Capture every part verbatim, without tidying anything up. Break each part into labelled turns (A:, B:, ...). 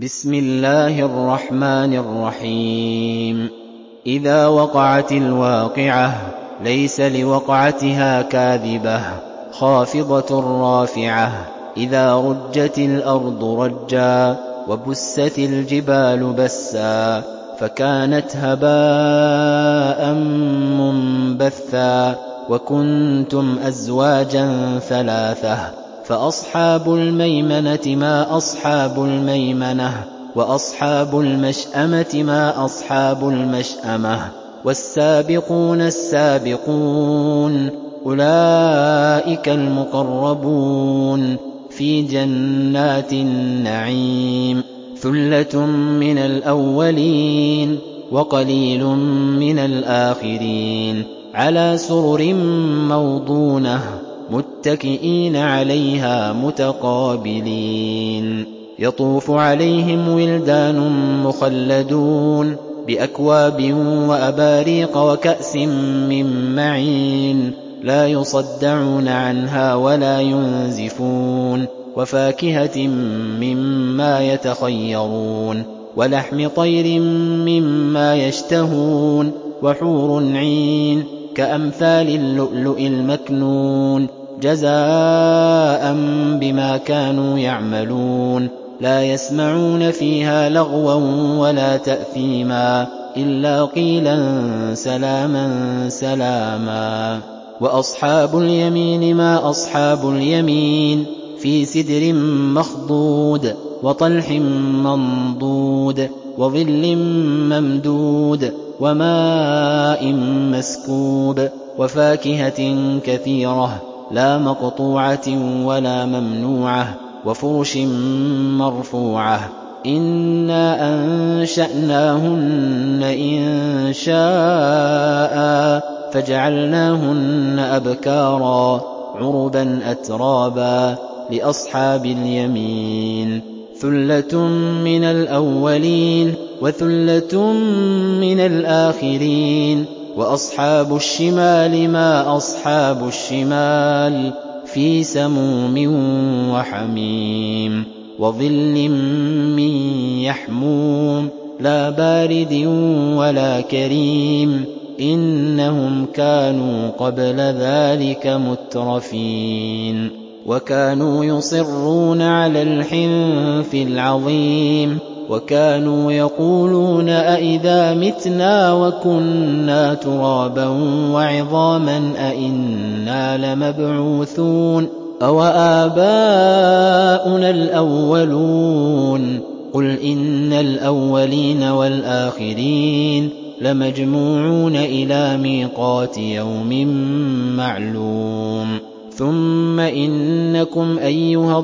A: بسم الله الرحمن الرحيم إذا وقعت الواقعة ليس لوقعتها كاذبة خافضة رافعة إذا رجت الأرض رجا وبست الجبال بسا فكانت هباء منبثا وكنتم أزواجا ثلاثة فأصحاب الميمنة ما أصحاب الميمنة وأصحاب المشأمة ما أصحاب المشأمة والسابقون السابقون أولئك المقربون في جنات النعيم ثلة من الأولين وقليل من الآخرين على سرر موضونة متكئين عليها متقابلين يطوف عليهم ولدان مخلدون بأكواب وأباريق وكأس من معين لا يصدعون عنها ولا ينزفون وفاكهة مما يتخيرون ولحم طير مما يشتهون وحور عين كأمثال اللؤلؤ المكنون جزاء بما كانوا يعملون لا يسمعون فيها لغوا ولا تأثيما إلا قيلا سلاما سلاما وأصحاب اليمين ما أصحاب اليمين في سدر مخضود وطلح منضود وظل ممدود وماء مسكوب وفاكهة كثيرة لا مقطوعة ولا ممنوعة وفرش مرفوعة إنا أنشأناهن إن شاء فجعلناهن أبكارا عربا أترابا لأصحاب اليمين ثلة من الأولين وثلة من الآخرين وأصحاب الشمال ما أصحاب الشمال في سموم وحميم وظل من يحموم لا بارد ولا كريم إنهم كانوا قبل ذلك مترفين وكانوا يصرون على الحنث العظيم وكانوا يقولون أئذا متنا وكنا ترابا وعظاما أئنا لمبعوثون أو آباؤنا الأولون قل إن الأولين والآخرين لمجموعون إلى ميقات يوم معلوم ثم إنكم أيها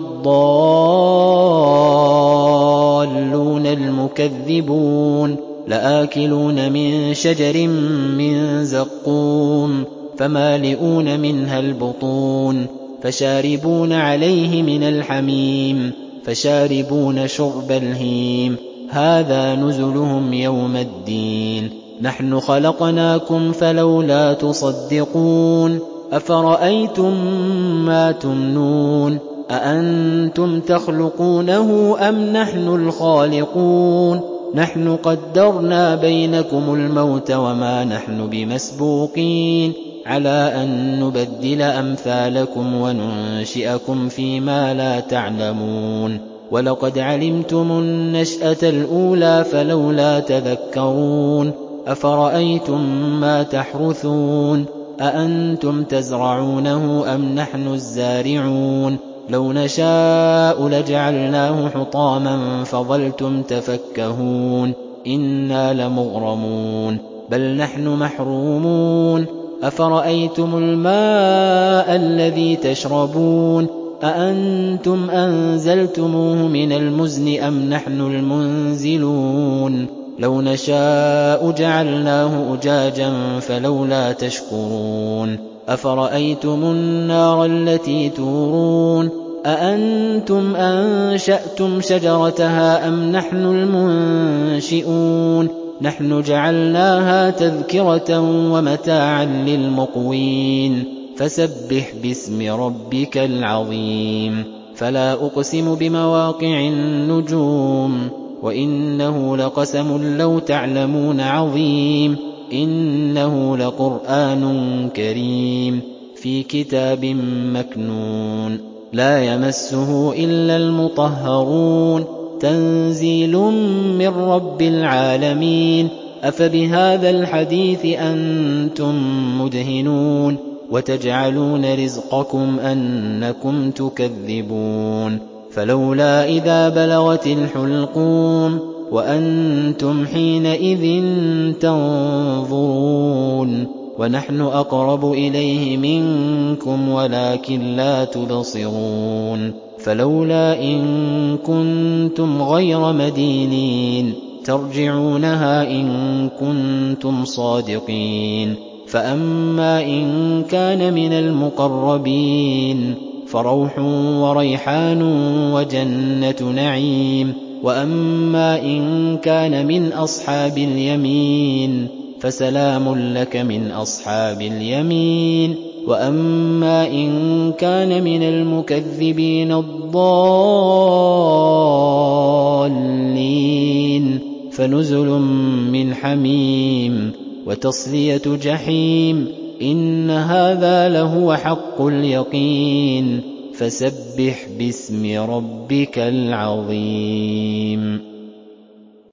A: الضالون المكذبون لآكلون من شجر من زقوم فمالئون منها البطون فشاربون عليه من الحميم فشاربون شرب الهيم هذا نزلهم يوم الدين نحن خلقناكم فلولا تصدقون أفرأيتم ما تمنون أأنتم تخلقونه أم نحن الخالقون نحن قدرنا بينكم الموت وما نحن بمسبوقين على أن نبدل أمثالكم وننشئكم فيما لا تعلمون ولقد علمتم النشأة الأولى فلولا تذكرون أفرأيتم ما تحرثون أأنتم تزرعونه أم نحن الزارعون لو نشاء لجعلناه حطاما فظلتم تفكهون إنا لمغرمون بل نحن محرومون أفرأيتم الماء الذي تشربون أأنتم أنزلتموه من المزن أم نحن المنزلون لو نشاء جعلناه أجاجا فلولا تشكرون أفرأيتم النار التي تورون أأنتم أنشأتم شجرتها أم نحن المنشئون نحن جعلناها تذكرة ومتاعا للمقوين فسبح باسم ربك العظيم فلا أقسم بمواقع النجوم وإنه لقسم لو تعلمون عظيم إنه لقرآن كريم في كتاب مكنون لا يمسه إلا المطهرون تنزيل من رب العالمين أفبهذا الحديث أنتم مدهنون وتجعلون رزقكم أنكم تكذبون فلولا إذا بلغت الحلقوم وأنتم حينئذ تنظرون ونحن أقرب إليه منكم ولكن لا تبصرون فلولا إن كنتم غير مدينين ترجعونها إن كنتم صادقين فأما إن كان من المقربين فروح وريحان وجنة نعيم وأما إن كان من أصحاب اليمين فسلام لك من أصحاب اليمين وأما إن كان من المكذبين الضالين فنزل من حميم وتصلية جحيم إن هذا لهو حق اليقين فسبح باسم ربك العظيم